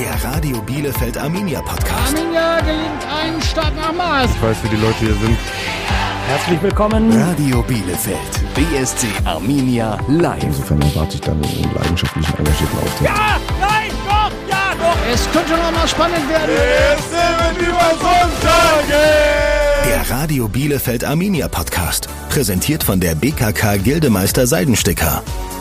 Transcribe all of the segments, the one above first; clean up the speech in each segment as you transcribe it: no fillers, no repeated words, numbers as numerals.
Der Radio Bielefeld Arminia Podcast. Arminia gelingt ein Start nach Maß. Ich weiß, wie die Leute hier sind. Herzlich willkommen. Radio Bielefeld. BSC Arminia live. Insofern erwarte ich dann einen leidenschaftlichen, engagierten Auftritt. Ja, nein, doch, ja, doch. Es könnte noch mal spannend werden. Der Radio Bielefeld Arminia Podcast. Präsentiert von der BKK Gildemeister Seidensticker.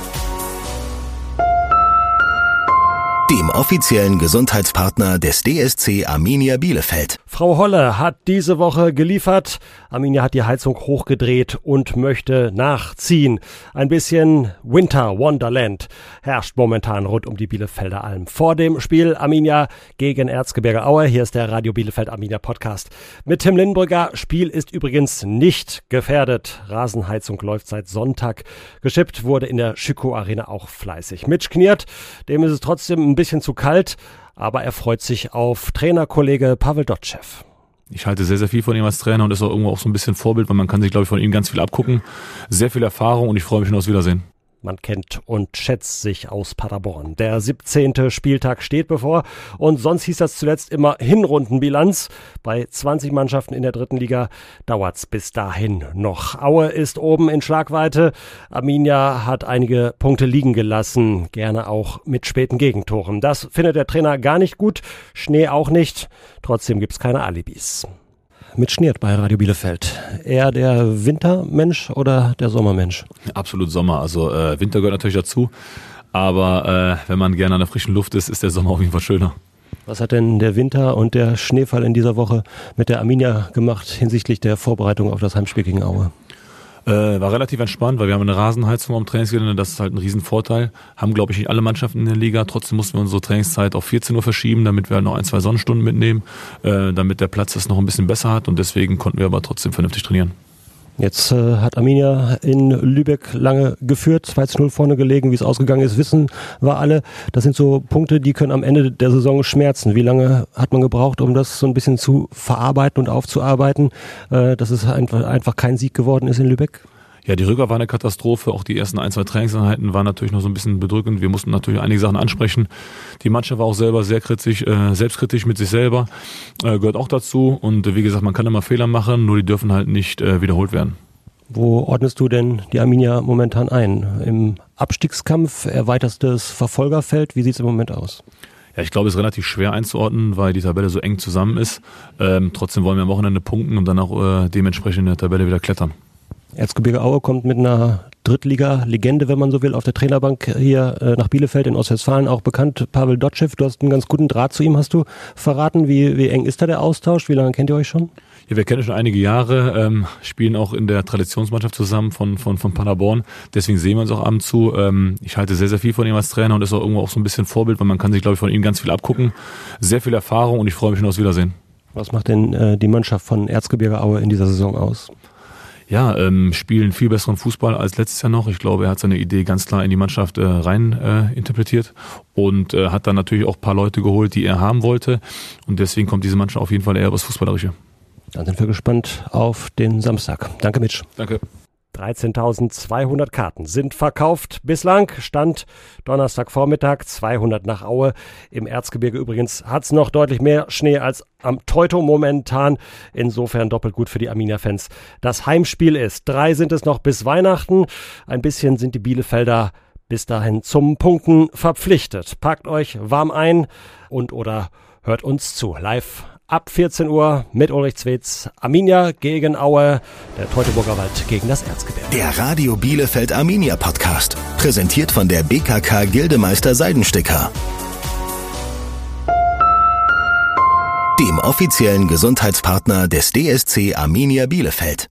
Dem offiziellen Gesundheitspartner des DSC Arminia Bielefeld. Frau Holle hat diese Woche geliefert. Arminia hat die Heizung hochgedreht und möchte nachziehen. Ein bisschen Winter Wonderland herrscht momentan rund um die Bielefelder Alm. Vor dem Spiel Arminia gegen Erzgebirge Aue. Hier ist der Radio Bielefeld Arminia Podcast mit Tim Lindenbrücker. Spiel ist übrigens nicht gefährdet. Rasenheizung läuft seit Sonntag. Geschippt wurde in der Schüko Arena auch fleißig. Mitch Kniert, dem ist es trotzdem ein bisschen zu kalt, aber er freut sich auf Trainerkollege Pavel Dotschew. Ich halte sehr, sehr viel von ihm als Trainer und ist auch irgendwo auch so ein bisschen Vorbild, weil man kann sich, glaube ich, von ihm ganz viel abgucken. Sehr viel Erfahrung und ich freue mich schon aufs Wiedersehen. Man kennt und schätzt sich aus Paderborn. Der 17. Spieltag steht bevor und sonst hieß das zuletzt immer Hinrundenbilanz. Bei 20 Mannschaften in der dritten Liga dauert's bis dahin noch. Aue ist oben in Schlagweite. Arminia hat einige Punkte liegen gelassen, gerne auch mit späten Gegentoren. Das findet der Trainer gar nicht gut, Schnee auch nicht. Trotzdem gibt's keine Alibis. Mit Schniert bei Radio Bielefeld. Eher der Wintermensch oder der Sommermensch? Absolut Sommer. Also Winter gehört natürlich dazu. Aber wenn man gerne an der frischen Luft ist, ist der Sommer auf jeden Fall schöner. Was hat denn der Winter und der Schneefall in dieser Woche mit der Arminia gemacht hinsichtlich der Vorbereitung auf das Heimspiel gegen Aue? War relativ entspannt, weil wir haben eine Rasenheizung am Trainingsgelände, das ist halt ein Riesenvorteil. Haben, glaube ich, nicht alle Mannschaften in der Liga. Trotzdem mussten wir unsere Trainingszeit auf 14 Uhr verschieben, damit wir halt noch 1-2 Sonnenstunden mitnehmen, damit der Platz das noch ein bisschen besser hat und deswegen konnten wir aber trotzdem vernünftig trainieren. Jetzt hat Arminia in Lübeck lange geführt, 2-0 vorne gelegen. Wie es ausgegangen ist, wissen wir alle. Das sind so Punkte, die können am Ende der Saison schmerzen. Wie lange hat man gebraucht, um das so ein bisschen zu verarbeiten und aufzuarbeiten, dass es einfach kein Sieg geworden ist in Lübeck? Ja, die Rückkehr war eine Katastrophe. Auch die ersten 1-2 Trainingseinheiten waren natürlich noch so ein bisschen bedrückend. Wir mussten natürlich einige Sachen ansprechen. Die Mannschaft war auch selber sehr kritisch, selbstkritisch mit sich selber. Gehört auch dazu. Und wie gesagt, man kann immer Fehler machen, nur die dürfen halt nicht wiederholt werden. Wo ordnest du denn die Arminia momentan ein? Im Abstiegskampf, erweiterstes Verfolgerfeld? Wie sieht es im Moment aus? Ja, ich glaube, es ist relativ schwer einzuordnen, weil die Tabelle so eng zusammen ist. Trotzdem wollen wir am Wochenende punkten und dann auch dementsprechend in der Tabelle wieder klettern. Erzgebirge Aue kommt mit einer Drittliga-Legende, wenn man so will, auf der Trainerbank hier nach Bielefeld in Ostwestfalen auch bekannt. Pavel Dotschew, du hast einen ganz guten Draht zu ihm, hast du verraten. Wie eng ist da der Austausch? Wie lange kennt ihr euch schon? Ja, wir kennen schon einige Jahre, spielen auch in der Traditionsmannschaft zusammen von Paderborn. Deswegen sehen wir uns auch ab und zu. Ich halte sehr, sehr viel von ihm als Trainer und ist auch irgendwo auch so ein bisschen Vorbild, weil man kann sich, glaube ich, von ihm ganz viel abgucken. Sehr viel Erfahrung und ich freue mich schon aufs Wiedersehen. Was macht denn die Mannschaft von Erzgebirge Aue in dieser Saison aus? Ja, spielen viel besseren Fußball als letztes Jahr noch. Ich glaube, er hat seine Idee ganz klar in die Mannschaft rein interpretiert und hat dann natürlich auch ein paar Leute geholt, die er haben wollte. Und deswegen kommt diese Mannschaft auf jeden Fall eher was Fußballerische. Dann sind wir gespannt auf den Samstag. Danke, Mitch. Danke. 13.200 Karten sind verkauft bislang. Stand Donnerstagvormittag, 200 nach Aue. Im Erzgebirge übrigens hat's noch deutlich mehr Schnee als am Teuto momentan. Insofern doppelt gut für die Arminia-Fans. Das Heimspiel ist. 3 sind es noch bis Weihnachten. Ein bisschen sind die Bielefelder bis dahin zum Punkten verpflichtet. Packt euch warm ein und oder hört uns zu. Live ab 14 Uhr mit Ulrich Zwetz, Arminia gegen Aue, der Teutoburger Wald gegen das Erzgebirge. Der Radio Bielefeld Arminia Podcast, präsentiert von der BKK Gildemeister Seidensticker. Dem offiziellen Gesundheitspartner des DSC Arminia Bielefeld.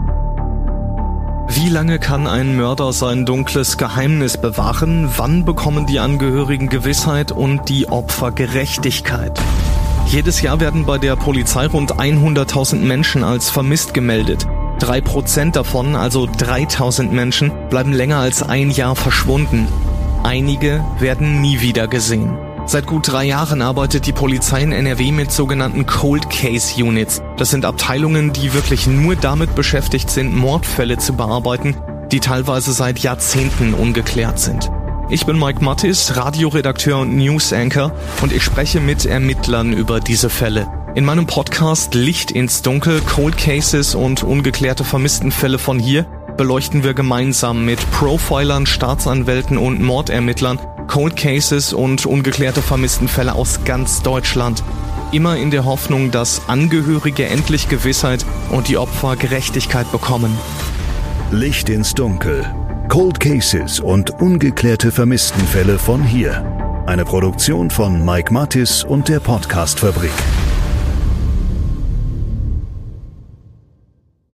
Wie lange kann ein Mörder sein dunkles Geheimnis bewahren? Wann bekommen die Angehörigen Gewissheit und die Opfer Gerechtigkeit? Jedes Jahr werden bei der Polizei rund 100.000 Menschen als vermisst gemeldet. 3% davon, also 3.000 Menschen, bleiben länger als ein Jahr verschwunden. Einige werden nie wieder gesehen. Seit gut 3 Jahren arbeitet die Polizei in NRW mit sogenannten Cold Case Units. Das sind Abteilungen, die wirklich nur damit beschäftigt sind, Mordfälle zu bearbeiten, die teilweise seit Jahrzehnten ungeklärt sind. Ich bin Mike Mattis, Radioredakteur und News-Anchor und ich spreche mit Ermittlern über diese Fälle. In meinem Podcast Licht ins Dunkel, Cold Cases und ungeklärte Vermisstenfälle von hier beleuchten wir gemeinsam mit Profilern, Staatsanwälten und Mordermittlern Cold Cases und ungeklärte Vermisstenfälle aus ganz Deutschland. Immer in der Hoffnung, dass Angehörige endlich Gewissheit und die Opfer Gerechtigkeit bekommen. Licht ins Dunkel. Cold Cases und ungeklärte Vermisstenfälle von hier. Eine Produktion von Mike Mattis und der Podcast-Fabrik.